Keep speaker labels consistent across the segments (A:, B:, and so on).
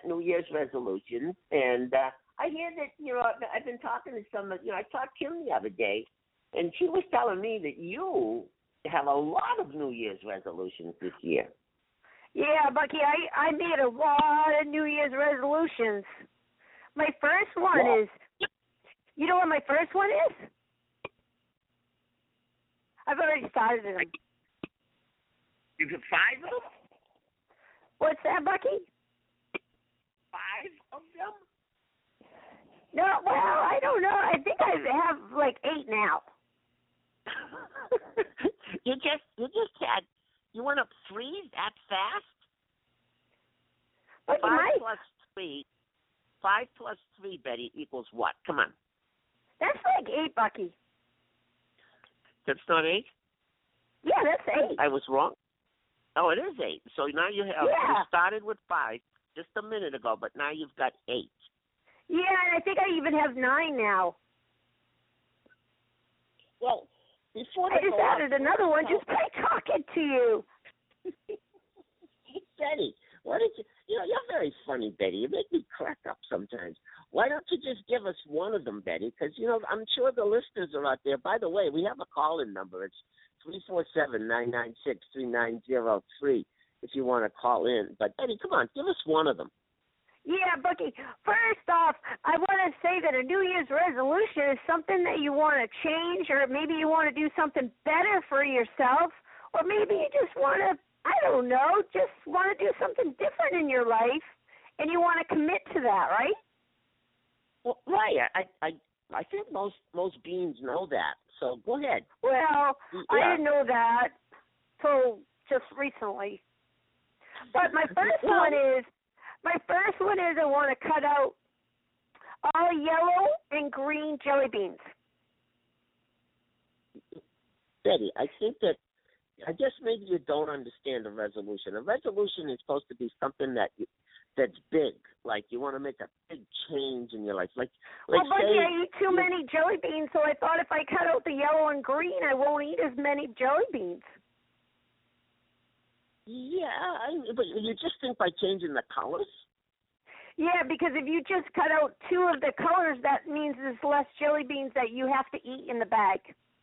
A: New Year's resolutions, and I hear that I've been talking to some. I talked to Kim the other day, and she was telling me that you have a lot of New Year's resolutions this year.
B: Yeah, Bucky, I made a lot of New Year's resolutions. My first one is, you know what my first one is? I've already started them.
A: You got 5 of them?
B: What's that, Bucky?
A: 5 of them?
B: No, well, I don't know. I think I have like 8 now.
A: You went up 3 that fast?
B: But
A: 5 plus 3. 5 plus 3, Betty, equals what? Come on.
B: That's like 8, Bucky.
A: That's not 8?
B: Yeah, that's 8.
A: I was wrong. Oh, it is 8. So now you have.
B: Yeah.
A: You started with 5 just a minute ago, but now you've got 8.
B: Yeah, and I think I even have 9 now.
A: Well, before
B: I just added another one just by talking to you.
A: Betty, why did you? You're very funny, Betty. You make me crack up sometimes. Why don't you just give us one of them, Betty? Because I'm sure the listeners are out there. By the way, we have a call-in number. It's 347-996-3903 if you want to call in. But Betty, come on, give us one of them.
B: Yeah, Bucky. First off, I want to say that a New Year's resolution is something that you want to change, or maybe you want to do something better for yourself, or maybe you just want to, I don't know, just want to do something different in your life, and you want to commit to that, right?
A: Well, right. I think most beings know that. So go ahead.
B: Well, yeah. I didn't know that till just recently. But my first one is I want to cut out all yellow and green jelly beans.
A: Betty, I guess maybe you don't understand a resolution. A resolution is supposed to be something that's big, like you want to make a big change in your life. Like
B: well,
A: say,
B: I eat too many jelly beans, so I thought if I cut out the yellow and green, I won't eat as many jelly beans.
A: Yeah, but you just think by changing the colors?
B: Yeah, because if you just cut out 2 of the colors, that means there's less jelly beans that you have to eat in the bag.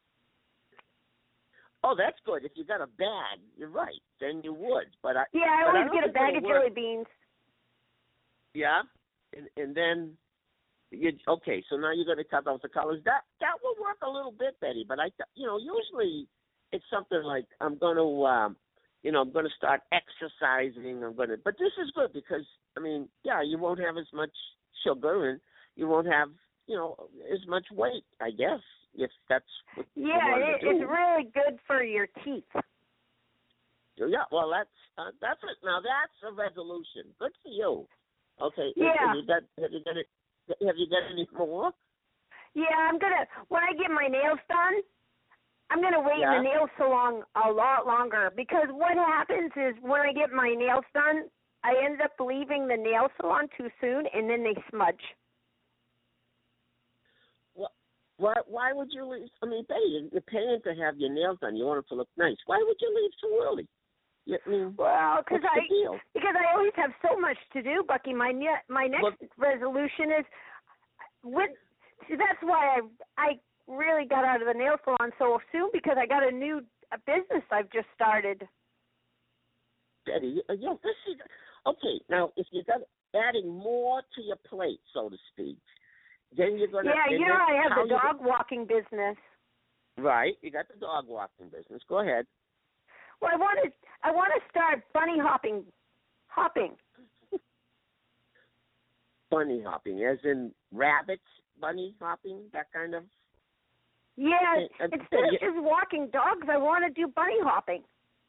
A: Oh, that's good. If you got a bag, you're right. Then you would. But I
B: always get a bag of jelly beans.
A: Yeah, and then okay. So now you're going to cut out the colors. That will work a little bit, Betty. But usually it's something like I'm going to start exercising. But this is good because you won't have as much sugar and you won't have as much weight. I guess if that's what you want to do.
B: It's really good for your teeth.
A: Yeah, well that's it. Now that's a resolution. Good for you. Okay.
B: Yeah.
A: Have you got any more?
B: Yeah, when I get my nails done, I'm gonna wait in the nail salon a lot longer because what happens is when I get my nails done, I end up leaving the nail salon too soon, and then they smudge.
A: Why would you leave? I mean, Betty, you're paying to have your nails done. You want it to look nice. Why would you leave too early?
B: Well, because I always have so much to do, Bucky. My next resolution is that's why I really got out of the nail salon so soon because I got a new business I've just started.
A: Betty, this is okay. Now, if you got adding more to your plate, so to speak, then you're gonna.
B: Yeah, I have the dog walking business.
A: Right, you got the dog walking business. Go ahead.
B: Well, I want to start bunny hopping.
A: Bunny hopping, as in rabbits bunny hopping, that kind of.
B: Yeah, instead of just walking dogs, I want to do bunny hopping.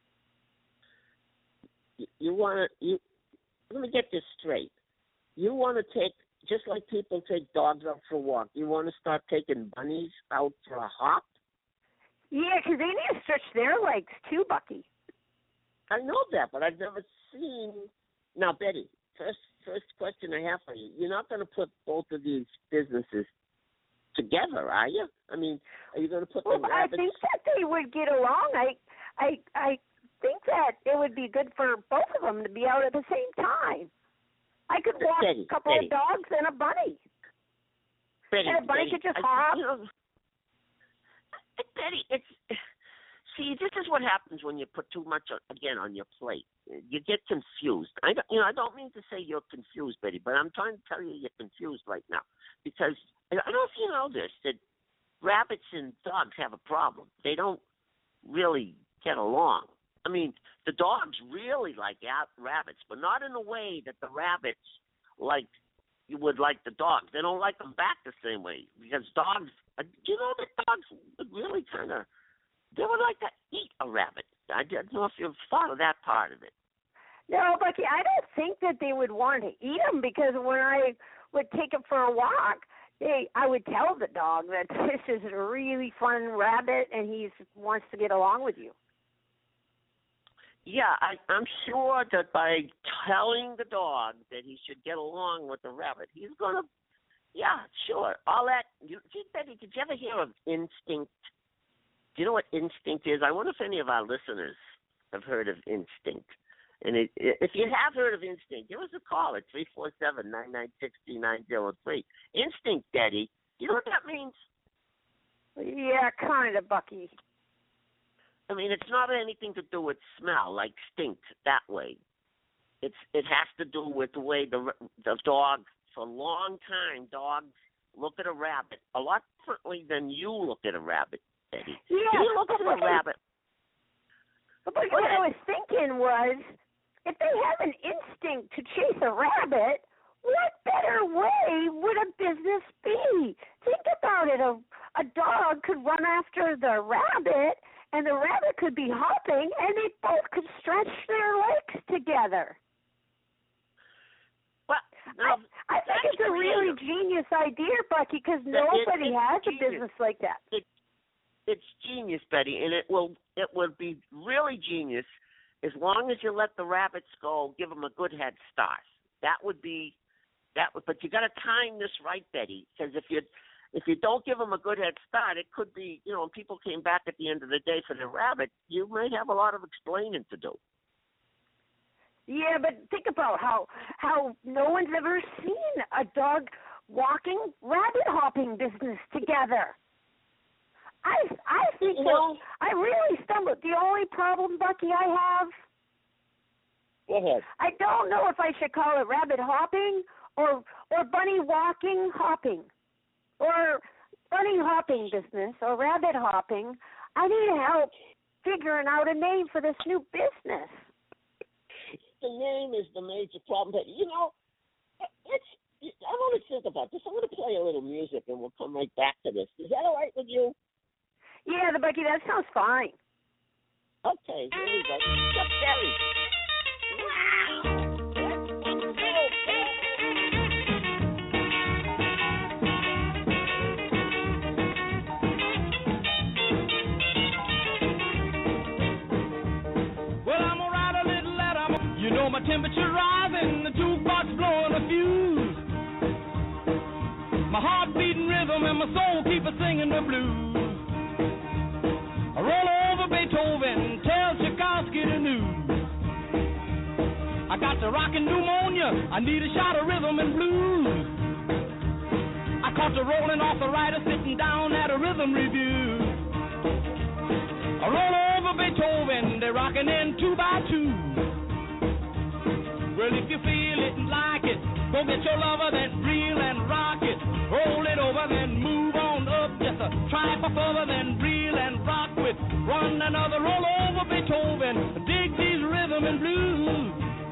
A: Let me get this straight. You want to take, just like people take dogs out for a walk, you want to start taking bunnies out for a hop?
B: Yeah, because they need to stretch their legs too, Bucky.
A: I know that, but I've never seen. Now, Betty, first question I have for you. You're not going to put both of these businesses together, are you? I mean, are you going to put the rabbits?
B: I think that they would get along. I think that it would be good for both of them to be out at the same time. I could walk
A: Betty,
B: a couple of dogs and a bunny.
A: Betty,
B: and a bunny could just hop.
A: Betty, see, this is what happens when you put too much on your plate. You get confused. I don't mean to say you're confused, Betty, but I'm trying to tell you you're confused right now because I don't know if you know this, that rabbits and dogs have a problem. They don't really get along. I mean, the dogs really like rabbits, but not in the way that the rabbits would like the dogs. They don't like them back the same way because dogs, that dogs would really they would like to eat a rabbit. I don't know if you've thought of that part of it.
B: No, Bucky, I don't think that they would want to eat them because when I would take them for a walk, I would tell the dog that this is a really fun rabbit and he wants to get along with you.
A: Yeah, I'm sure that by telling the dog that he should get along with the rabbit, he's going to, yeah, sure. All that, Betty, did you ever hear of instinct? Do you know what instinct is? I wonder if any of our listeners have heard of instinct. And if you have heard of instinct, give us a call at 347-996-3903. Instinct, Betty. Do you know what that means?
B: Yeah, kind of, Bucky.
A: I mean, it's not anything to do with smell, like stink, that way. It has to do with the way the dog, for a long time, dogs look at a rabbit a lot differently than you look at a rabbit, Betty.
B: Yeah,
A: you look at a rabbit.
B: But what I was thinking was, if they have an instinct to chase a rabbit, what better way would a business be? Think about it. A dog could run after the rabbit, and the rabbit could be hopping, and they both could stretch their legs together.
A: Well, no,
B: I think it's a really genius idea, Bucky, because nobody has a business like that.
A: It's genius, Betty, and it will be really genius as long as you let the rabbits go. Give them a good head start. But you got to time this right, Betty, because if you don't give them a good head start, it could be, when people came back at the end of the day for the rabbit, you might have a lot of explaining to do.
B: Yeah, but think about how no one's ever seen a dog walking, rabbit hopping business together. I think I really stumbled. The only problem, Bucky, I have.
A: Go ahead.
B: I don't know if I should call it rabbit hopping or bunny walking hopping. Or bunny hopping business, or rabbit hopping. I need help figuring out a name for this new business.
A: The name is the major problem. But, I want to think about this. I'm going to play a little music, and we'll come right back to this. Is that all right with you?
B: Yeah, Bucky, that sounds fine.
A: Okay, here we go. Chuck Berry. Wow.
C: My temperature rising, the jukebox blowing a fuse. My heart beating rhythm and my soul keep a singing the blues. I roll over Beethoven, tell Tchaikovsky the news. I got the rockin' pneumonia, I need a shot of rhythm and blues. I caught the rolling arthritis sitting down at a rhythm review. I roll over Beethoven, they're rockin' in 2 by 2. Well, if you feel it and like it, go get your lover, then reel and rock it. Roll it over, then move on up. Just a try for further, then reel and rock with one another. Roll over Beethoven, dig these rhythm and blues.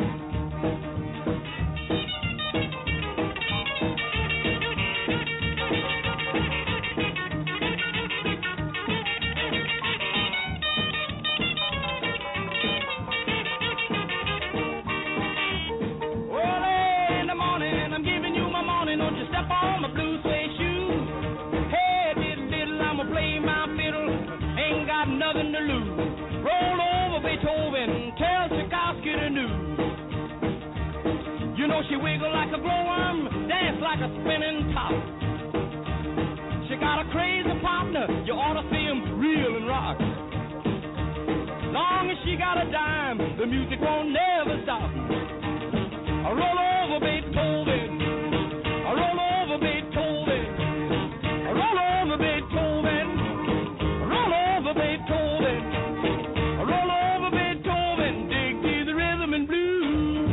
C: Nothing to lose. Roll over Beethoven, tell Tchaikovsky the news. You know she wiggle like a glowworm, dance like a spinning top. She got a crazy partner, you ought to see him reel and rock. Long as she got a dime, the music won't never stop. Roll over Beethoven. Beethoven. I roll over Beethoven. I roll over Beethoven. I roll over Beethoven. I roll over Beethoven. Dig to the rhythm and blues.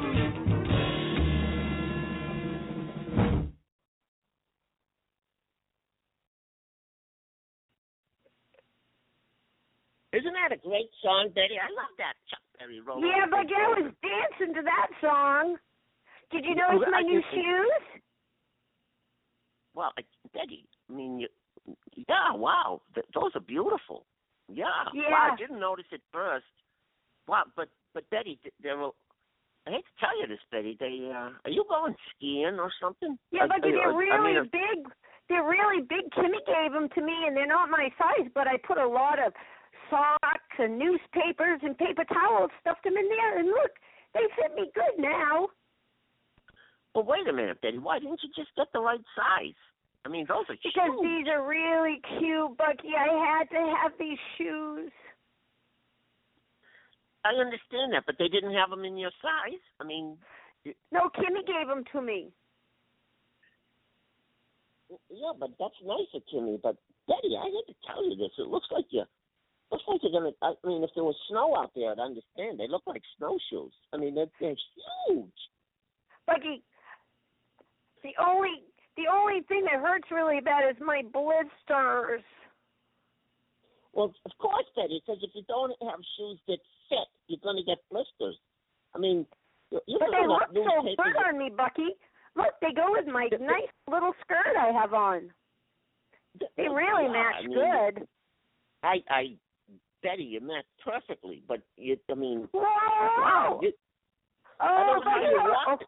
A: Isn't that a great song, Betty? I love that Chuck Berry roll.
B: Yeah, but I was dancing to that song. Did you notice my new shoes?
A: Well, Betty, I mean, yeah, wow, those are beautiful. Yeah. Wow, I didn't notice it first. Wow, but Betty, I hate to tell you this, Betty. Are you going skiing or something?
B: Yeah, but they're really big. They're really big. Kimmy gave them to me, and they're not my size. But I put a lot of socks and newspapers and paper towels, stuffed them in there, and look, they fit me good now.
A: Well, wait a minute, Betty. Why didn't you just get the right size? I mean, those are
B: because
A: huge.
B: These are really cute, Bucky. I had to have these shoes.
A: I understand that, but they didn't have them in your size. I mean...
B: No, Kimmy gave them to me.
A: Yeah, but that's nice of Kimmy. But, Betty, I hate to tell you this. It looks like you're going to... I mean, if there was snow out there, I'd understand. They look like snowshoes. I mean, they're huge.
B: Bucky, the only thing that hurts really bad is my blisters.
A: Well, of course, Betty, because if you don't have shoes that fit, you're going to get blisters. I mean,
B: but they look so good on me, Bucky. Look, they go with my nice little skirt I have on. They really match good.
A: Betty, you match perfectly, but I mean,
B: whoa!
A: Wow, I don't know how you walk.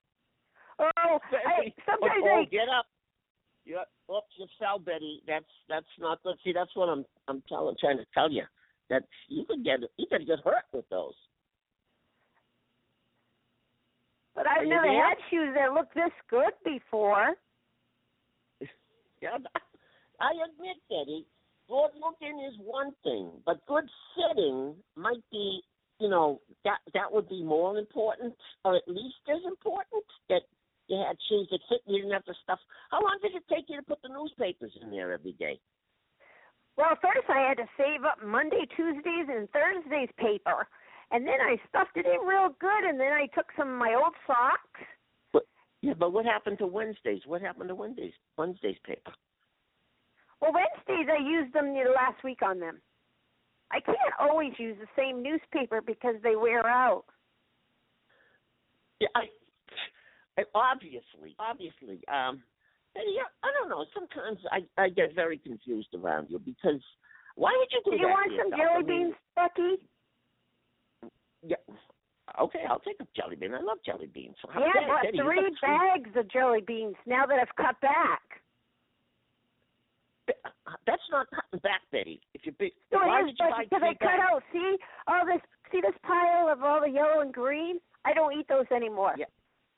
B: Sometimes
A: get up. Oops, you fell, Betty. That's not good. See, that's what I'm trying to tell you. That you could get hurt with those.
B: But I've never had shoes that look this good before.
A: Yeah, I admit, Betty, good looking is one thing, but good fitting might be, that would be more important, or at least as important, that you had shoes that fit and you didn't have to stuff. How long did it take you to put the newspapers in there every day?
B: Well, first I had to save up Monday, Tuesdays, and Thursdays paper. And then I stuffed it in real good, and then I took some of my old socks.
A: But what happened to Wednesdays? What happened to Wednesday's paper?
B: Well, Wednesdays I used them last week on them. I can't always use the same newspaper because they wear out.
A: Yeah, obviously. I don't know. Sometimes I get very confused around you because why would you do that?
B: Do you want some jelly beans, Bucky?
A: Yeah. Okay, I'll take a jelly bean. I love jelly beans.
B: Yeah, I bought 3 bags of jelly beans now that I've cut back.
A: That's not cutting back, Betty. If you
B: no, it is, because I cut out. See all this? See this pile of all the yellow and green? I don't eat those anymore.
A: Yeah.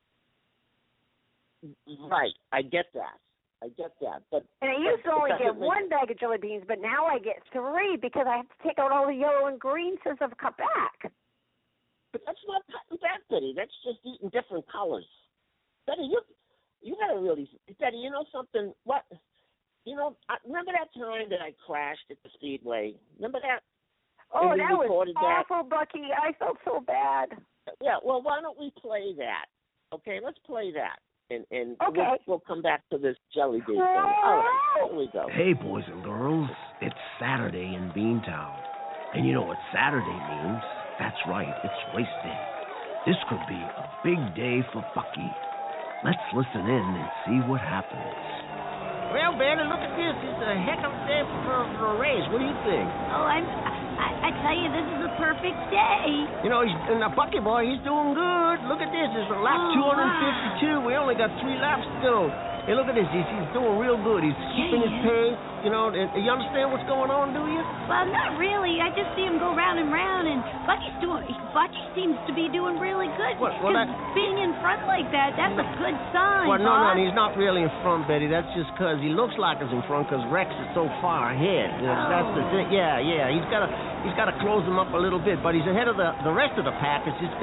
A: Right, I get that. But
B: I used to only get 1 bag of jelly beans, but now I get 3 because I have to take out all the yellow and green since I've cut back.
A: But that's not cutting back, Betty. That's just eating different colors. Betty, you gotta really, Betty. You know something? What? Remember that time that I crashed at the Speedway? Remember that?
B: Oh, that was awful, Bucky. I felt so bad.
A: Yeah. Well, why don't we play that? Okay, let's play that. And
B: okay.
A: we'll come back to this jelly bean thing. All right, here we go.
D: Hey, boys and girls, it's Saturday in Beantown. And you know what Saturday means? That's right, it's race day. This could be a big day for Bucky. Let's listen in and see what happens.
E: Well, Banner, look at this. It's a heck of a day for a race. What do you think?
F: Oh, I tell you, this is a perfect day.
E: And the Bucky boy, he's doing good. Look at this. It's lap 252. Wow. We only got 3 laps to go. Hey, look at this. He's doing real good. He's keeping his pace. You understand what's going on, do you?
F: Well, not really. I just see him go round and round, and Bucky seems to be doing really good. Being in front like that's a good sign.
E: Well, no, he's not really in front, Betty. That's just because he looks like he's in front because Rex is so far ahead. That's the thing. Yeah. He's got to close him up a little bit, but he's ahead of the rest of the pack. It's just got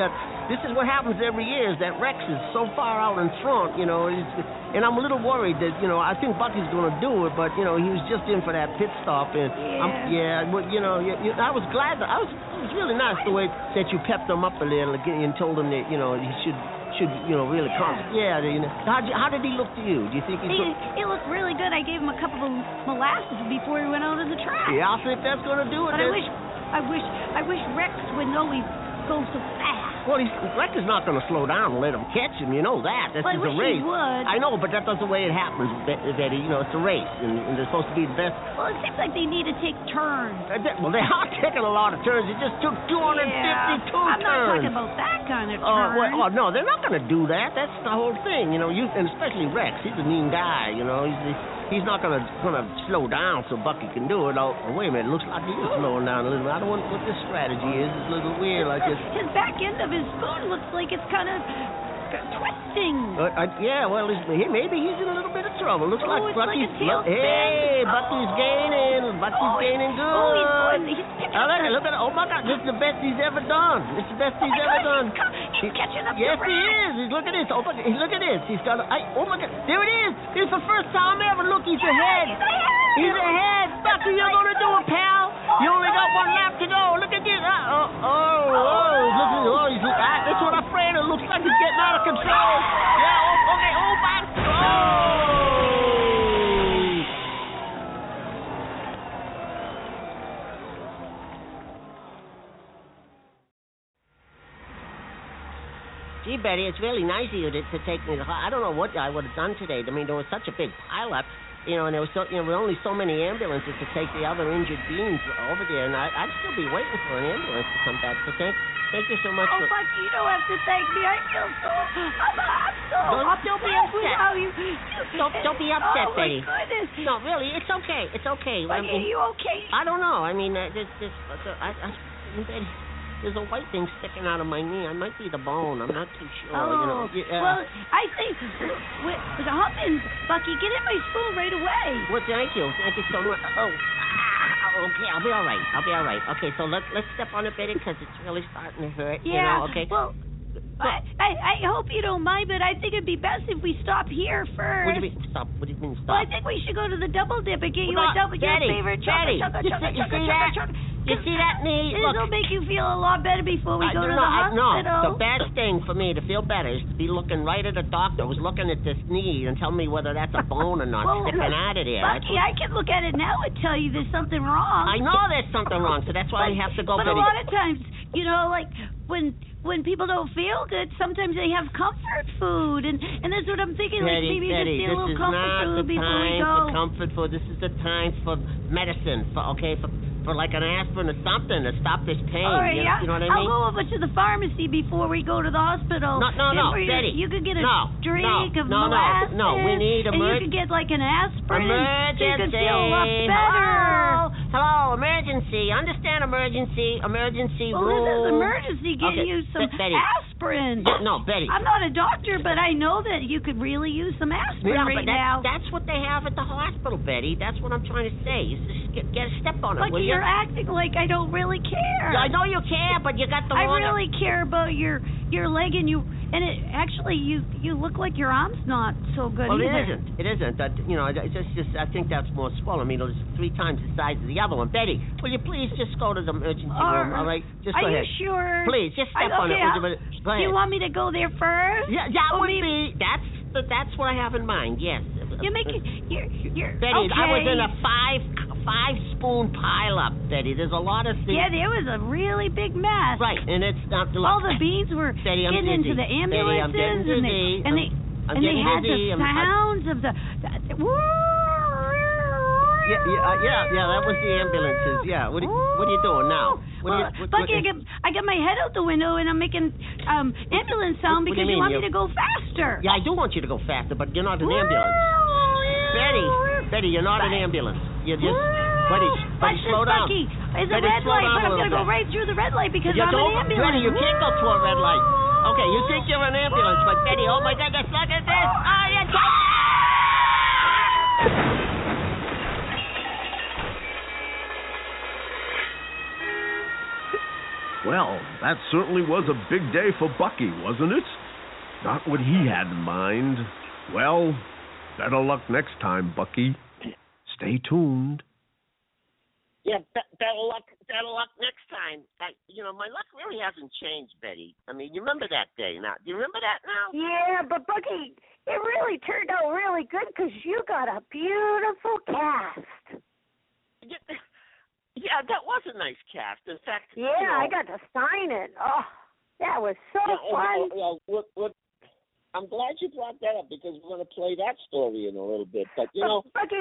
E: this is what happens every year is that Rex is so far out in front, you know, and I'm a little worried that, you know, I think Bucky's going to do it, but, you know, he was just in for that pit stop. And, but, you know, I was glad that, it was really nice the way that you pepped him up a little and told him that, you know, he should you know, really concentrate. Yeah, you know. How did he look to you? Do you think
F: he looked really good. I gave him a cup of molasses before he went out on the track.
E: Yeah, I think that's going to do it.
F: But I wish Rex would know he goes so fast.
E: Well, Rex is not going to slow down and let him catch him. You know that. This is a race.
F: He would.
E: I know, but that's not the way it happens, Betty. You know, it's a race, and they're supposed to be the best.
F: Well, it seems like they need to take turns.
E: Well, they are taking a lot of turns. It just took 252 turns.
F: I'm not talking about that kind of turn.
E: No, they're not going to do that. That's the whole thing. You know, and especially Rex. He's a mean guy. You know, he's not going to slow down so Bucky can do it. Oh, wait a minute. It looks like he is slowing down a little bit. I don't know what this strategy is. It's a little weird like this.
F: His back end of his spoon looks like it's kind of twisting.
E: Well, maybe he's in a little bit of trouble. Looks like Bucky's...
F: Hey,
E: Bucky's gaining. Bucky's gaining good.
F: He's picking up.
E: Look at it. Oh, my God. This is the best he's ever done. This is the best he's ever done.
F: He's catching up.
E: Yes, he is. Look at this. Oh, look at this. He's got oh, my God. There it is. It's the first time ever. Look, he's ahead. He's ahead. Bucky, you're going to do it, pal. You only got one lap to go. Look at this. That's what I'm afraid of. Looks like he's getting out of control. Yeah, okay. Oh, my. Gee, Betty, it's really nice of you to take me. I don't know what I would have done today. I mean, there was such a big pileup. You know, and there was only so many ambulances to take the other injured beings over there, and I'd still be waiting for an ambulance to come back. So thank you so much.
F: Oh, Bucky, you don't have to thank me. I feel so.
E: Don't be upset. Don't be upset, Betty.
F: Oh my goodness.
E: No, really, it's okay. It's okay.
F: Bucky, are you okay?
E: I don't know. I mean, Betty. There's a white thing sticking out of my knee. I might be the bone. I'm not too sure.
F: Oh, well, I think with a humping, Bucky, get in my spoon right away.
E: Well, thank you. Thank you so much. Okay, I'll be all right. Okay, so let's step on it, Betty, because it's really starting to hurt.
F: Yeah.
E: You know, okay.
F: Well, I hope you don't mind, but I think it'd be best if we stop here first.
E: What do you mean stop? What do you mean stop?
F: Well, I think we should go to the Double Dip and get you a double your favorite chocolate.
E: You see that knee?
F: This'll make you feel a lot better before we go to the hospital.
E: No, the best thing for me to feel better is to be looking right at a doctor who's looking at this knee and tell me whether that's a bone or not sticking out of there.
F: Bucky, I can look at it now and tell you there's something wrong.
E: I know there's something wrong, so that's why we have to go.
F: But a lot of times, you know, like when people don't feel good, sometimes they have comfort food, and that's what I'm thinking. Like maybe just get a little comfort food before we go.
E: This is not the time for comfort food. This is the time for medicine. For like an aspirin or something to stop this pain.
F: All right,
E: you know what I mean?
F: I'll go over to the pharmacy before we go to the hospital.
E: No, Betty.
F: You could get a drink of molasses.
E: No, we need
F: and you could get like an aspirin.
E: Emergency.
F: So you could feel a lot better.
E: Hello, emergency. Understand emergency
F: Well,
E: rule.
F: this is emergency. Getting you some aspirin.
E: No, Betty.
F: I'm not a doctor, but I know that you could really use some aspirin now.
E: That's what they have at the hospital, Betty. That's what I'm trying to say. You just get a step on it.
F: You're acting like I don't really care.
E: I know you care, but you got the wrong...
F: I really care about your leg, and you look like your arm's not so good
E: either.
F: Well,
E: it isn't. It's just I think that's more swollen. I mean, it's 3 times the size of the other one. Betty, will you please just go to the emergency room, all right? Just go ahead.
F: Are you sure?
E: Please, just step on it. Go ahead.
F: Do you want me to go there first?
E: Yeah, that would be... That's what I have in mind, yes.
F: You're making... You're
E: Betty,
F: okay.
E: I was in a 5-spoon pileup, Betty. There's a lot of things.
F: Yeah, there was a really big mess.
E: Right, and it's not...
F: All the beans were
E: Betty,
F: getting into the ambulances.
E: Betty, I'm getting dizzy.
F: And they had the sounds of the...
E: Yeah, that was the ambulances. Yeah, what are you doing now?
F: Bucky, I got my head out the window and I'm making ambulance sound because you want me to go faster.
E: Yeah, I do want you to go faster, but you're not an ambulance. Betty, you're not an ambulance. You're just... Buddy, slow down.
F: Bucky, it's a red light, but I'm going to go right through the red light because I'm an ambulance.
E: Betty, you can't go through a red light. Okay, you think you're an ambulance, but Betty, oh my goodness, look at this.
D: Well, that certainly was a big day for Bucky, wasn't it? Not what he had in mind. Well, better luck next time, Bucky. Stay tuned.
A: Yeah, better luck next time. My luck really hasn't changed, Betty. I mean, you remember that day now? Do you remember that now?
B: Yeah, but Bucky, it really turned out really good because you got a beautiful cast.
A: Yeah, that was a nice cast. In fact,
B: I got to sign it. Oh, that was so fun.
A: Look, I'm glad you brought that up because we're going to play that story in a little bit. But
B: Bucky,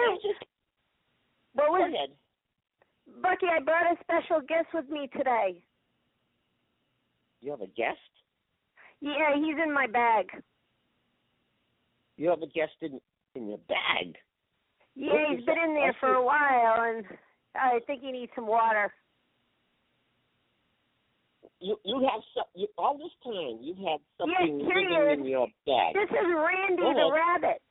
A: go ahead.
B: Bucky, I brought a special guest with me today.
A: You have a guest?
B: Yeah, he's in my bag.
A: You have a guest in your bag?
B: Yeah, he's been in there for a while, and I think he needs some water.
A: You have all this time. You've had something
B: living
A: in your bag.
B: This is Randy the rabbit.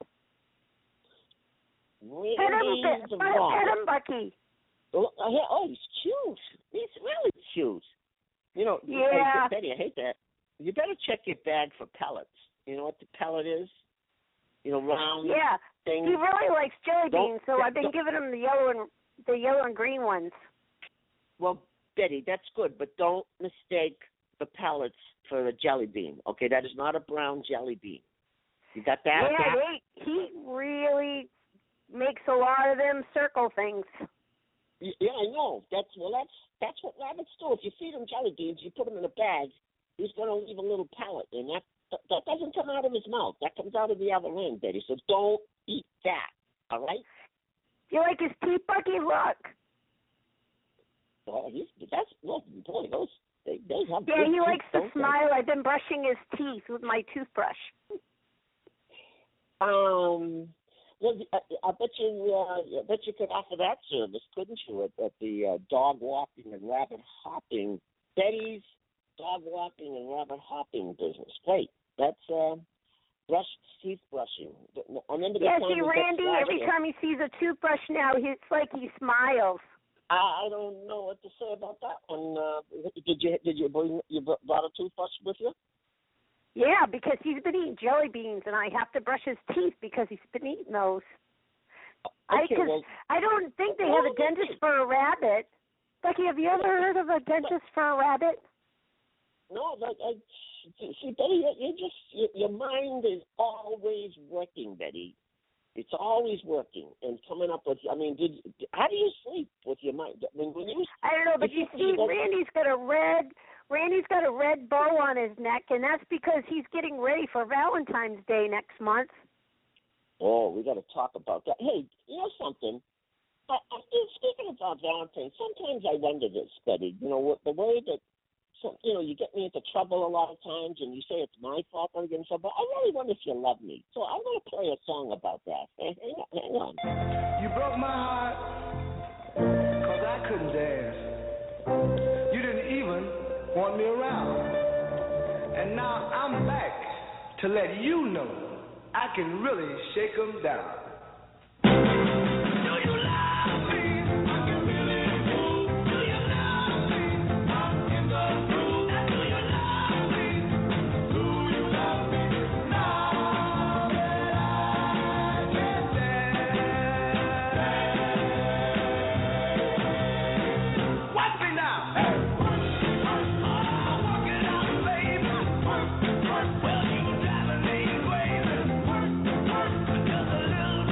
A: Randy the rabbit.
B: Pet him, Bucky.
A: Oh, he's cute. He's really cute.
B: Yeah.
A: Betty, I hate that. You better check your bag for pellets. You know what the pellet is? Round things.
B: He really likes jelly beans, so I've been giving him the yellow and green ones.
A: Well, Betty, that's good, but don't mistake the pellets for a jelly bean. Okay, that is not a brown jelly bean. You got that?
B: Yeah, he really makes a lot of them circle things.
A: Yeah, I know. That's what rabbits do. If you feed them jelly beans, you put them in a bag, he's going to leave a little pellet, and that doesn't come out of his mouth. That comes out of the other end, Betty. So don't eat that. All right?
B: You like his teeth, Bucky? Look.
A: Well, they have.
B: Yeah, he likes to smile.
A: They?
B: I've been brushing his teeth with my toothbrush.
A: Well, I bet you could offer that service, couldn't you, at the dog walking and rabbit hopping, Betty's dog walking and rabbit hopping business. Great. That's teeth brushing.
B: See, Randy, every time he sees a toothbrush now, it's like he smiles.
A: I don't know what to say about that one. Did you brought a toothbrush with you?
B: Yeah, because he's been eating jelly beans, and I have to brush his teeth because he's been eating those.
A: Okay,
B: I don't think they have a dentist for a rabbit. Becky, have you ever heard of a dentist for a rabbit?
A: No, see, Betty, your mind is always working, Betty. It's always working and coming up with. I mean, how do you sleep with your mind?
B: I don't know, but you see, Randy's got a red bow on his neck, and that's because he's getting ready for Valentine's Day next month.
A: Oh, we got to talk about that. Hey, you know something? Speaking about Valentine's, sometimes I wonder this, Betty. The way that. So, you get me into trouble a lot of times, and you say it's my fault I'm getting in trouble. I really wonder if you love me. So I'm going to play a song about that. Hang on.
C: You broke my heart because I couldn't dance. You didn't even want me around. And now I'm back to let you know I can really shake 'em down. Well, you driving me crazy. Just a little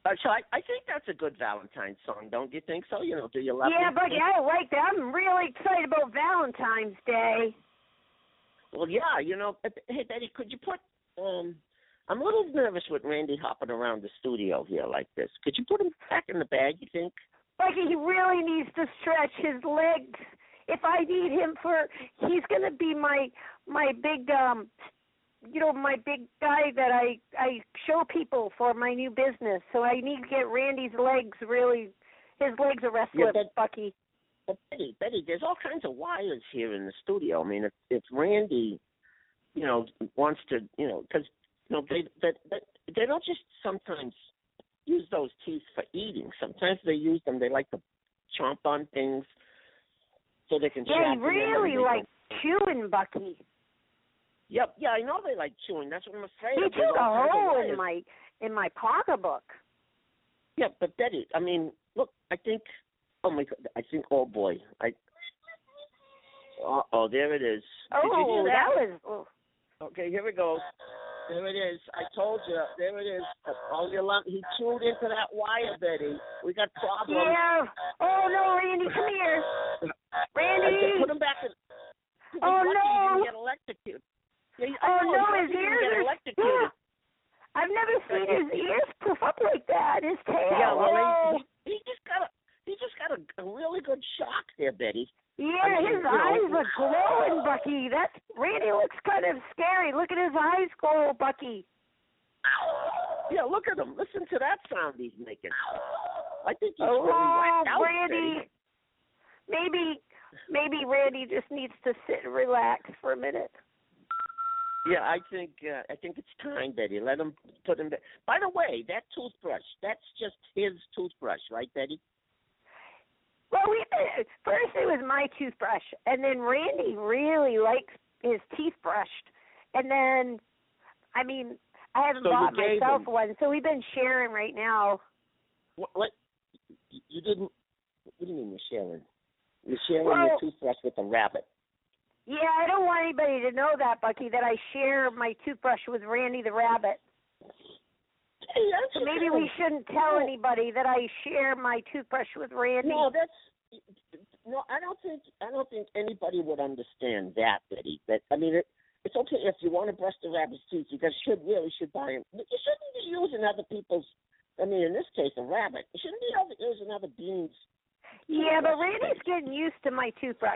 A: So I think that's a good Valentine's song, don't you think so? You know, do you love me?
B: Yeah, Bucky, I like that. I'm really excited about Valentine's Day.
A: Well, yeah, you know, hey, Betty, could you put, I'm a little nervous with Randy hopping around the studio here like this. Could you put him back in the bag, you think?
B: Bucky, he really needs to stretch his legs. If I need him he's going to be my big, my big guy that I show people for my new business. So I need to get Randy's legs his legs are restless, Bucky.
A: But Betty, there's all kinds of wires here in the studio. I mean, if Randy, you know, wants to, you know, because, you know, they don't just sometimes use those teeth for eating. Sometimes they use them, they like to chomp on things so they can
B: he really likes chewing, Bucky.
A: Yep, yeah, I know they like chewing. That's what I'm afraid of.
B: He chewed a hole in my pocketbook.
A: Yeah, but Betty, I mean, look, I think, oh my God, oh boy, there it is. Did you hear that? Okay, here we go. There it is. I told you. There it is. He chewed into that wire, Betty. We got problems.
B: Yeah. Oh no, Randy, come here. Randy.
A: Put him back in.
B: Oh no.
A: He get electrocuted. Yeah,
B: his ears. I've never seen his ears poof up like that. His tail.
A: Yeah, well, he just got a really good shock there, Betty.
B: Yeah, his eyes are glowing, Bucky. Randy looks kind of scary. Look at his eyes glow, Bucky.
A: Yeah, look at him. Listen to that sound he's making. I think he's really whacked out,
B: Randy. Maybe Randy just needs to sit and relax for a minute.
A: Yeah, I think it's time, Betty. Let him put him back. By the way, that toothbrush, that's just his toothbrush, right, Betty?
B: Well, first it was my toothbrush, and then Randy really likes his teeth brushed. And then, I mean, I haven't bought myself one, so we've been sharing right now.
A: What? You didn't? What do you mean you're sharing? You're sharing your toothbrush with a rabbit.
B: Yeah, I don't want anybody to know that, Bucky, that I share my toothbrush with Randy the rabbit.
A: Hey,
B: so maybe we shouldn't tell anybody that I share my toothbrush with Randy.
A: No, I don't think anybody would understand that, Betty. I mean, it's okay if you want to brush the rabbit's teeth. You should buy them. But you shouldn't be using other people's. I mean, in this case, a rabbit. You shouldn't be using other beans.
B: Yeah, but Randy's getting used to my toothbrush.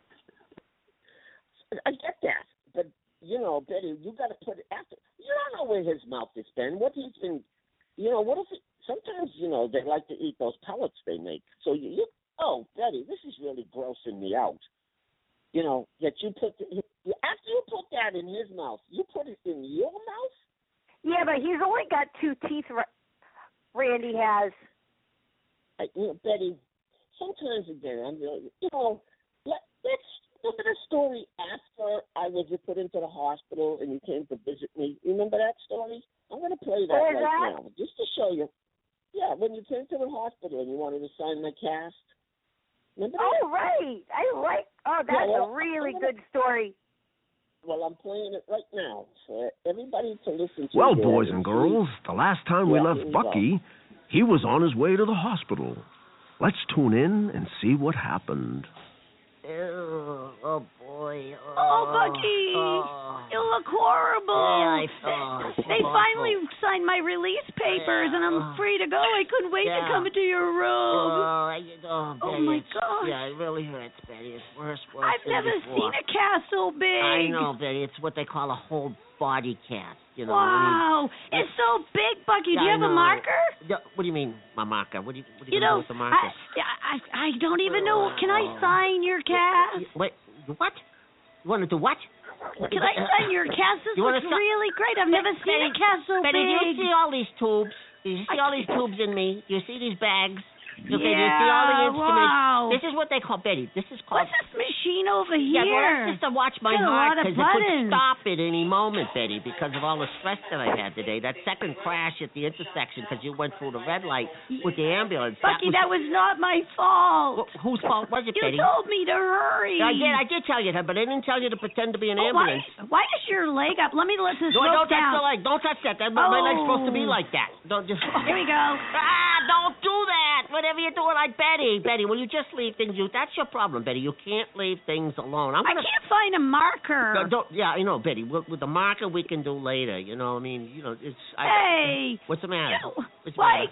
A: I get that, but you know, Betty, you got to put it after. You don't know where his mouth has been. What he's been, you know. What if sometimes, you know, they like to eat those pellets they make. So oh, Betty, this is really grossing me out. You know, that you put after you put that in his mouth, you put it in your mouth.
B: Yeah, but he's only got 2 teeth. Randy has.
A: You know, Betty. Sometimes again, I'm really, you know, let's. Remember the story after I was put into the hospital and you came to visit me? Remember that story? I'm going to play that now, just to show you. Yeah, when you came to the hospital and you wanted to sign my cast. Remember that?
B: Oh, right. That's a really good story.
A: Well, I'm playing it right now for everybody to listen to.
D: Well, boys and girls, the last time we left Bucky, he was on his way to the hospital. Let's tune in and see what happened.
E: Oh boy.
F: Oh, Bucky. You look horrible. They finally signed my release papers, and I'm free to go. I couldn't wait to come into your room.
E: Oh
F: my gosh.
E: Yeah, it really hurts, Betty. It's worse.
F: I've never seen a cast so big.
E: I know, Betty. It's what they call a whole body cast. You know,
F: wow. It's so big, Bucky. Do you have a marker?
E: What do you mean, my marker? What do you know with the marker?
F: I don't even know. Can I sign your cast?
E: Wait, what? You want to do what?
F: Can I sign your cast? This looks really great. I've never seen a cast so big.
E: Betty, do you see all these tubes? Do you see all these tubes in me? Do you see these bags? Okay, you see all the instruments.
F: Wow.
E: This is what they call, Betty, this is called...
F: What's this machine over here?
E: Yeah, well, that's just to watch my
F: Got a
E: heart,
F: lot of
E: because it could
F: buttons.
E: stop at any moment, Betty, because of all the stress that I had today. That second crash at the intersection, because you went through the red light with the ambulance.
F: Bucky, that was not my fault.
E: Whose fault was it,
F: You
E: Betty?
F: told me to hurry.
E: I did tell you that, but I didn't tell you to pretend to be an ambulance.
F: Why is your leg up? Let me let this
E: No,
F: rope
E: don't touch
F: down.
E: the leg. Don't touch that. My leg's supposed to be like that. Don't just...
F: Here we go.
E: Don't do that. Whatever you're doing, Betty, will you just leave things? That's your problem, Betty. You can't leave things alone.
F: I can't find a marker.
E: Yeah, I know, Betty. With the marker, we can do later. You know, I mean, you know, it's...
F: Hey.
E: What's the matter?
F: Why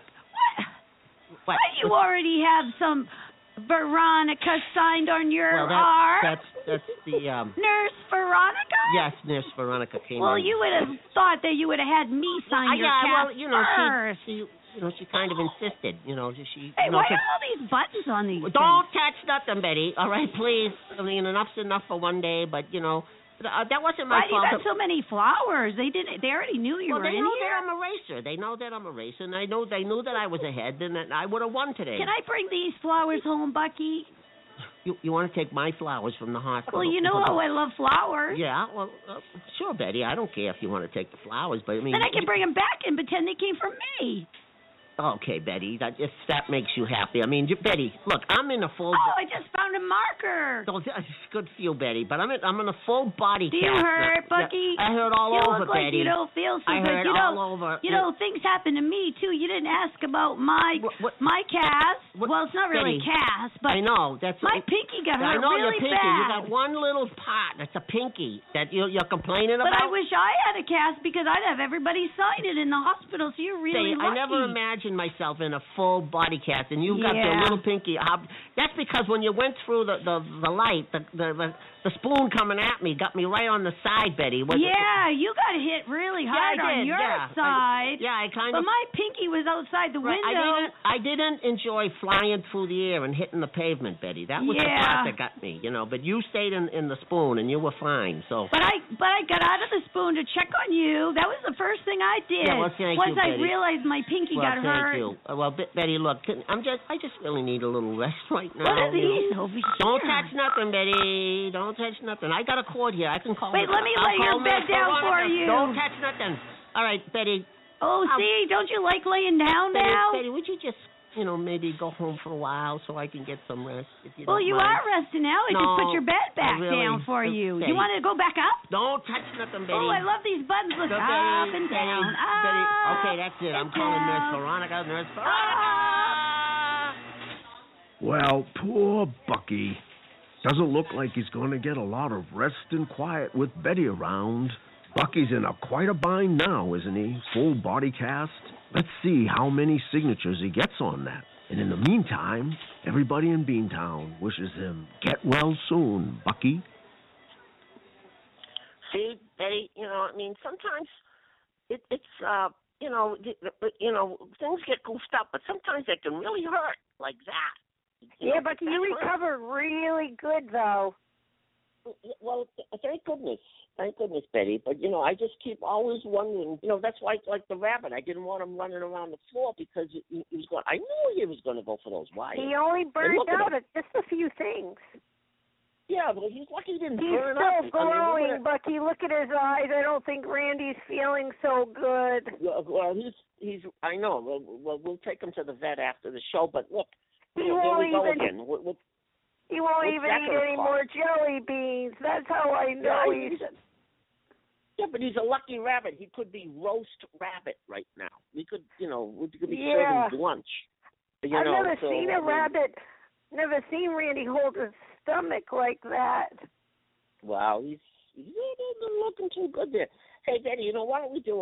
F: you already have some Veronica signed on your arm?
E: That's the...
F: Nurse Veronica?
E: Yes, Nurse Veronica came
F: Well,
E: in.
F: you would have thought that you would have had me sign your cast first.
E: She kind of insisted,
F: Hey,
E: why
F: are all these buttons on these things?
E: Don't touch nothing, Betty. All right, please. I mean, enough's enough for one day, but, that wasn't my fault.
F: Why do you got so many flowers? They already knew you were in here.
E: They know that I'm a racer. They know that I'm a racer, and they knew that I was ahead, and that I would have won today.
F: Can I bring these flowers home, Bucky?
E: You want to take my flowers from the hospital?
F: Well, you know how I love flowers.
E: Yeah, well, sure, Betty. I don't care if you want to take the flowers, but I mean...
F: Then I can bring them back and pretend they came from me.
E: Okay, Betty, if that makes you happy. I mean, Betty, look, I'm in a full...
F: Oh, I just found a marker.
E: It's good for you, Betty, but I'm in a full body cast.
F: Do you hurt, Bucky?
E: Yeah, I hurt all over,
F: look like
E: Betty.
F: You don't feel so
E: I
F: good.
E: hurt all over.
F: You know, things happen to me, too. You didn't ask about my cast. Well, it's not really
E: Betty,
F: cast, but...
E: I know.
F: My pinky got hurt
E: I know
F: really
E: your pinky.
F: bad.
E: You got one little part that's a pinky that you're complaining about.
F: But I wish I had a cast because I'd have everybody sign it in the hospital, so you're really
E: Betty,
F: lucky.
E: I never imagined myself in a full body cast, and you got your little pinky. That's because when you went through the light, the spoon coming at me got me right on the side, Betty. You
F: got hit really hard on your side.
E: But
F: my pinky was outside the window.
E: I didn't enjoy flying through the air and hitting the pavement, Betty. That was the part that got me, But you stayed in the spoon, and you were fine. So.
F: But I got out of the spoon to check on you. That was the first thing I did.
E: Yeah, well, thank
F: Once
E: you,
F: I
E: Betty.
F: realized my pinky got hurt.
E: Thank you. Well, Betty, look, I just really need a little rest right now.
F: What are these over here?
E: Don't touch nothing, Betty. Don't touch nothing. I got a cord here. I can call.
F: Wait, let me lay your bed down for you.
E: Don't touch nothing. All right, Betty.
F: Oh, see, don't you like laying down now?
E: Betty, would you just, maybe go home for a while so I can get some rest?
F: Well, you are resting now. I just put your bed back
E: really,
F: down for you.
E: Betty,
F: you want to go back up?
E: Don't touch nothing, Betty.
F: Oh, I love these buttons. Look,
E: Betty,
F: up and down.
E: Betty.
F: Up
E: Okay, that's it. I'm calling Nurse Veronica. Nurse Veronica.
D: Well, poor Bucky. Doesn't look like he's going to get a lot of rest and quiet with Betty around. Bucky's in quite a bind now, isn't he? Full body cast. Let's see how many signatures he gets on that. And in the meantime, everybody in Beantown wishes him get well soon, Bucky.
A: See, Betty, sometimes it's things get goofed up, but sometimes they can really hurt like that.
B: Bucky, you recovered really good, though.
A: Well, thank goodness, Betty. But I just keep always wondering. That's why, like the rabbit, I didn't want him running around the floor because he was going. I knew he was going to go for those wires.
B: He only burned out at just a few things.
A: Yeah, but he's lucky he didn't
B: He's
A: burn up.
B: He's still glowing, Bucky. Look at his eyes. I don't think Randy's feeling so good.
A: Well, he's. I know. We'll take him to the vet after the show. But look,
B: he won't
A: here we go
B: even.
A: Again.
B: He won't even eat any more jelly beans. That's how I know he's...
A: Yeah, but he's a lucky rabbit. He could be roast rabbit right now. We could, we could be serving lunch.
B: I've never seen a rabbit, never seen Randy hold his stomach like that.
A: Wow, he's looking too good there. Hey, Betty, why don't we do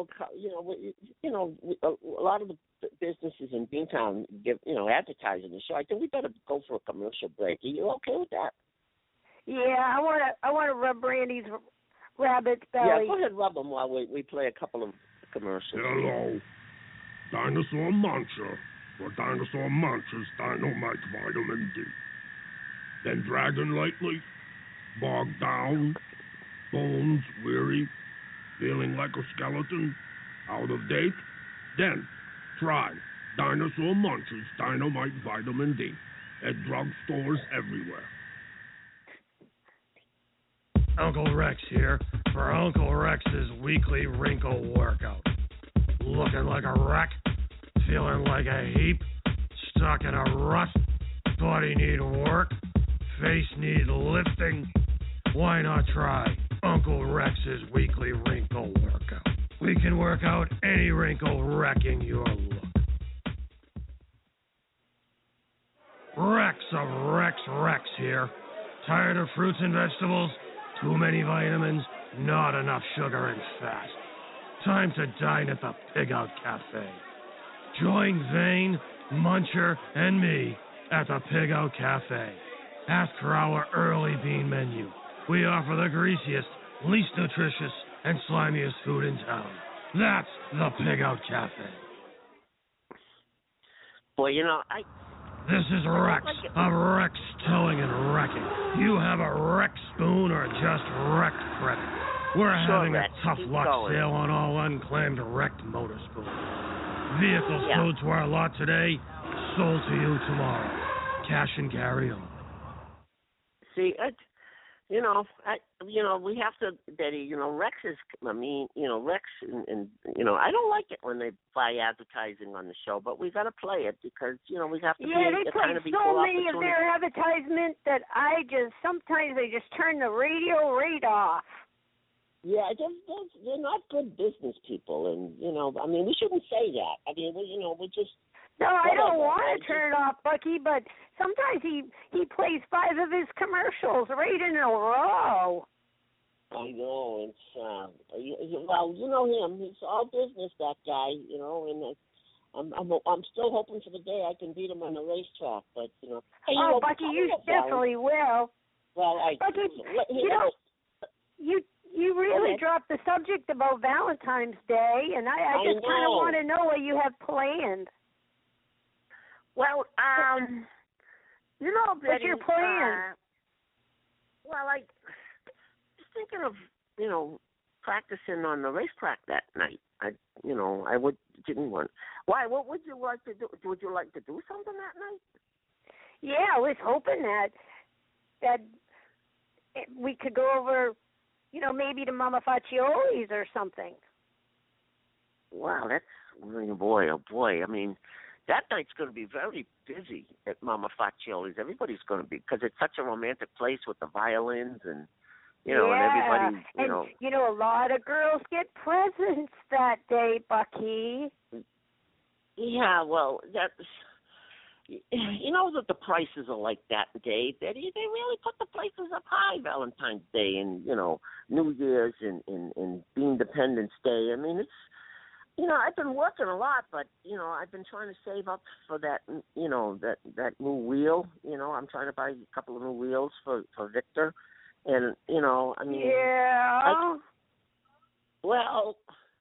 A: a lot of the businesses in Beantown give, advertising the show. I think we better go for a commercial break. Are you okay with that?
B: Yeah, I want to rub Randy's rabbit's belly.
A: Yeah, go ahead, rub him while we play a couple of commercials.
G: Hello, Dinosaur Muncher for Dinosaur Muncher's Dynamite Vitamin D. Been dragging lately? Bogged down? Bones weary? Feeling like a skeleton? Out of date? Then try Dinosaur Munch's Dynamite Vitamin D at drugstores everywhere.
H: Uncle Rex here for Uncle Rex's weekly wrinkle workout. Looking like a wreck? Feeling like a heap? Stuck in a rut? Body need work? Face need lifting? Why not try Uncle Rex's weekly wrinkle workout? We can work out any wrinkle wrecking your look. Rex of Rex here. Tired of fruits and vegetables? Too many vitamins? Not enough sugar and fat. Time to dine at the Pig Out Cafe. Join Vane, Muncher, and me at the Pig Out Cafe. Ask for our early bean menu. We offer the greasiest, least nutritious, and slimiest food in town. That's the Pig Out Cafe.
A: Boy,
H: This is Rex of Rex Towing and Wrecking. You have a Rex spoon or just wrecked credit. We're having
A: Rex,
H: a tough luck sale on all unclaimed wrecked motor spoons. Vehicles towed to our lot today, sold to you tomorrow. Cash and carry on.
A: See, we have to, Betty. Rex is. Rex, and I don't like it when they buy advertising on the show, but we got to play it because we have to.
B: Yeah, they play so many of their advertisements that sometimes I just turn the radio right off.
A: Yeah, they're not good business people, and we shouldn't say that. We just.
B: No, I don't want to turn it off, Bucky, but sometimes he plays 5 of his commercials right in a row.
A: I know. It's you know him. He's all business, that guy. And I'm still hoping for the day I can beat him on the racetrack. But Hey,
B: Bucky, you definitely will.
A: Well,
B: Bucky, you really dropped the subject about Valentine's Day, and I just kind of want to know what you have planned.
A: Well,
B: Betty, what's your plan?
A: I was thinking of, practicing on the racetrack that night. Didn't want. Why? What would you like to do? Would you like to do something that night?
B: Yeah, I was hoping that we could go over, maybe to Mama Faccioli's or something.
A: Wow, that's boy, oh boy. That night's going to be very busy at Mama Faccioli's. Everybody's going to be, because it's such a romantic place with the violins and, and everybody,
B: And, a lot of girls get presents that day, Bucky.
A: Yeah, well, that's, that the prices are like that day. They really put the prices up high Valentine's Day and, New Year's and Independence Day. It's, I've been working a lot, but, I've been trying to save up for that, that new wheel. I'm trying to buy a couple of new wheels for Victor. And,
B: Yeah.
A: Well,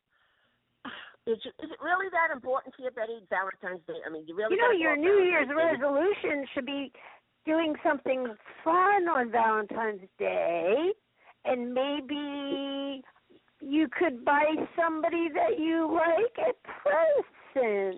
A: is it really that important to you, Betty, Valentine's Day? You really
B: your New Year's resolution should be doing something fun on Valentine's Day, and maybe you could buy somebody that you like a present.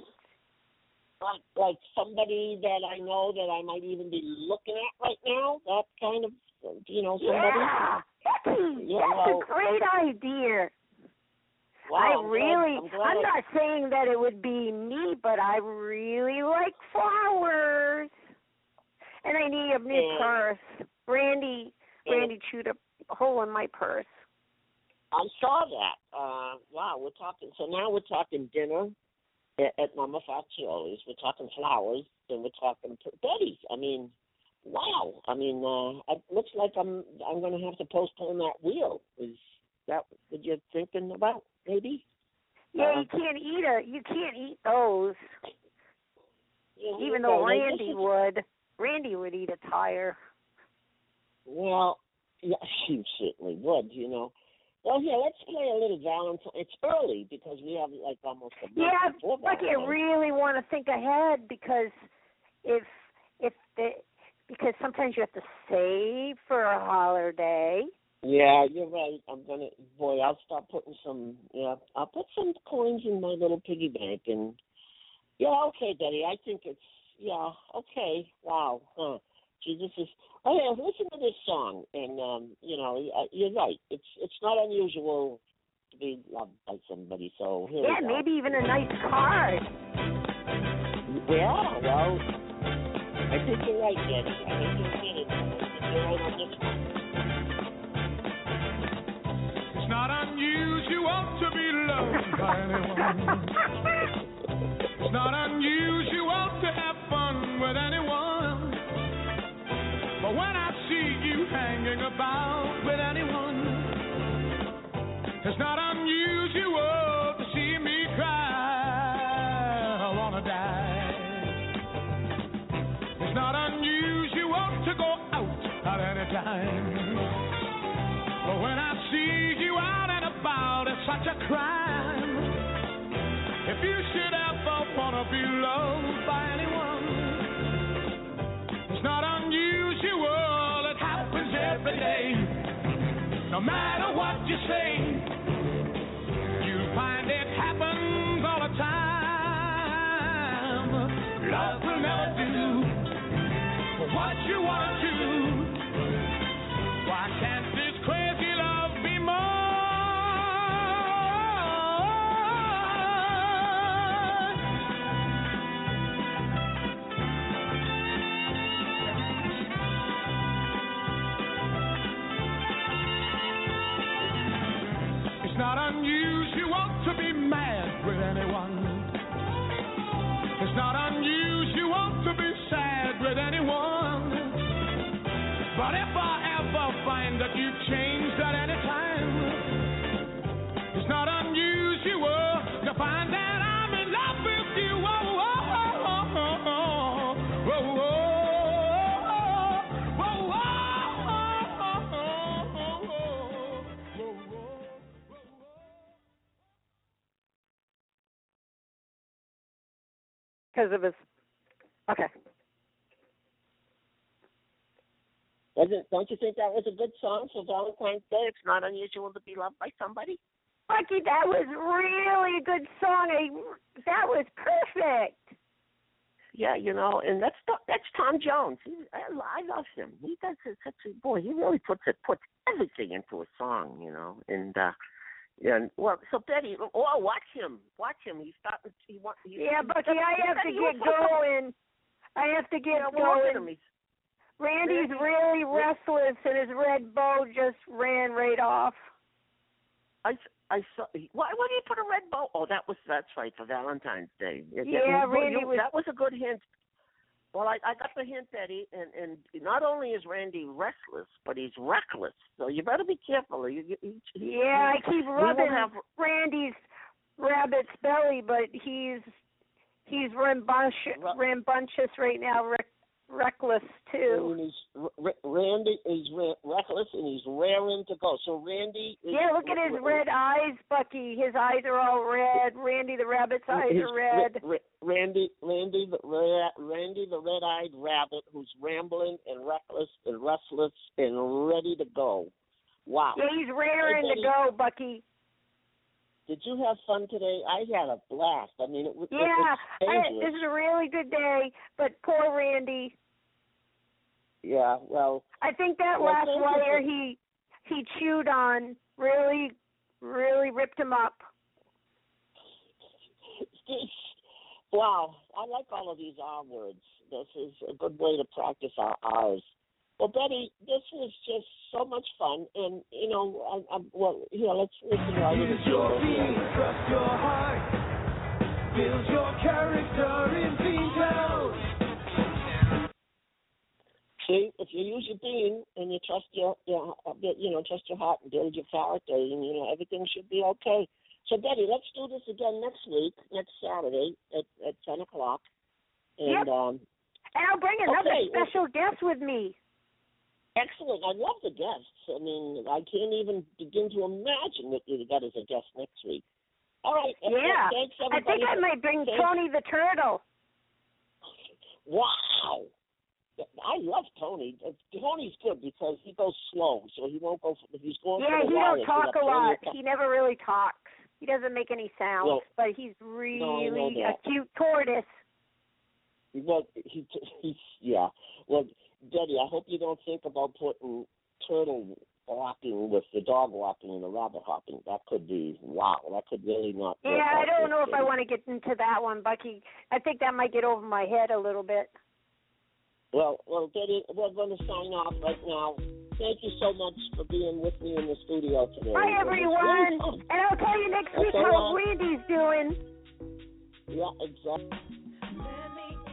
A: Like somebody that I know that I might even be looking at right now? That kind of, somebody?
B: Yeah, that's a great idea.
A: Wow,
B: I'm not saying that it would be me, but I really like flowers. And I need a new purse. Randy chewed a hole in my purse.
A: I saw that. Wow, now we're talking dinner at Mama Faccioli's. We're talking flowers, and we're talking Betty. Wow. It looks like I'm going to have to postpone that wheel. Is that what you're thinking about? Maybe.
B: Yeah, you can't eat those. Yeah, even though Randy would. Randy would eat a tire.
A: Well, yeah, she certainly would. Well, here, let's play a little Valentine. It's early because we have almost a month before Valentine's.
B: I really want to think ahead because because sometimes you have to save for a holiday.
A: Yeah, you're right. I'll start putting I'll put some coins in my little piggy bank, and Yeah, okay, Betty. I think it's okay. Wow. Huh. Jesus is. Oh yeah, listen to this song, and you're right. It's not unusual to be loved by somebody. So here we go.
B: maybe even a nice card.
A: Yeah, well, I think you're right, Betty. I think you're right. You're right on this one.
C: It's not unusual to be loved by anyone. It's not unusual to have fun with anyone. But when I see you hanging about with anyone, it's not unusual to see me cry. I wanna die. It's not unusual to go out at any time. But when I see you out and about, it's such a crime. If you should ever wanna be loved by anyone, it's not unusual, it happens every day. No matter what you say, you'll find it happens all the time. Love will never do what you want to. Why can't this crazy love be more? It's not unusual to be mad with anyone. It's not unusual to be sad with anyone. But if I ever find that you've changed at any time, it's not unusual to find that I'm in love with you. Whoa, whoa, whoa, whoa, whoa, whoa, whoa, whoa.
B: Because of his. Okay.
A: Don't you think that was a good song for Valentine's Day? It's not unusual to be loved by somebody.
B: Bucky, that was really a good song. That was perfect.
A: Yeah, and that's Tom Jones. I love him. He does such a boy. He really puts everything into a song, And well, so Betty, watch him. He's starting.
B: Yeah, Bucky, I have to get going. Going. Randy's really restless, and his red bow just ran right off.
A: I saw. Why do you put a red bow? Oh, that's right, for Valentine's Day.
B: Randy was.
A: That was a good hint. Well, I got the hint, Betty, and not only is Randy restless, but he's reckless. So you better be careful. I
B: keep rubbing Randy's rabbit's belly, but he's rambunctious right now. Reckless too.
A: And Randy is reckless, and he's raring to go. So Randy.
B: Look at his red eyes, Bucky. His eyes are all red. Randy the rabbit's eyes are red.
A: Randy the red-eyed rabbit, who's rambling and reckless and restless and ready to go. Wow.
B: Yeah, he's raring to go, Bucky.
A: Did you have fun today? I had a blast. I mean, this
B: is a really good day, but poor Randy.
A: Yeah, well.
B: I think that last wire he chewed on really, really ripped him up.
A: Wow, I like all of these R words. This is a good way to practice our R's. Well, Betty, this was just so much fun, and let's listen right into it.
C: Your being, trust your heart, build your character in Beantown.
A: See, if you use your being and you trust trust your heart and build your character, and everything should be okay. So, Betty, let's do this again next Saturday at 10:00. And
B: yep. And I'll bring another special guest with me.
A: Excellent. I love the guests. I mean, I can't even begin to imagine what you got as a guest next week. All right.
B: Yeah.
A: Thanks,
B: I think I might bring Tony the Turtle.
A: Wow. I love Tony. Tony's good because he goes slow, so he won't go. If he's going.
B: Yeah, he don't talk a lot. He never really talks. He doesn't make any sounds, but he's really a cute tortoise.
A: Well, yeah. Well, Betty, I hope you don't think about putting turtle walking with the dog walking and the rabbit hopping. That could be, that could really not.
B: Yeah, I don't know if I want to get into that one, Bucky. I think that might get over my head a little bit.
A: Well, Betty, we're going to sign off right now. Thank you so much for being with me in the studio today.
B: Bye, everyone. And I'll tell you next week how Randy's doing.
A: Yeah, exactly.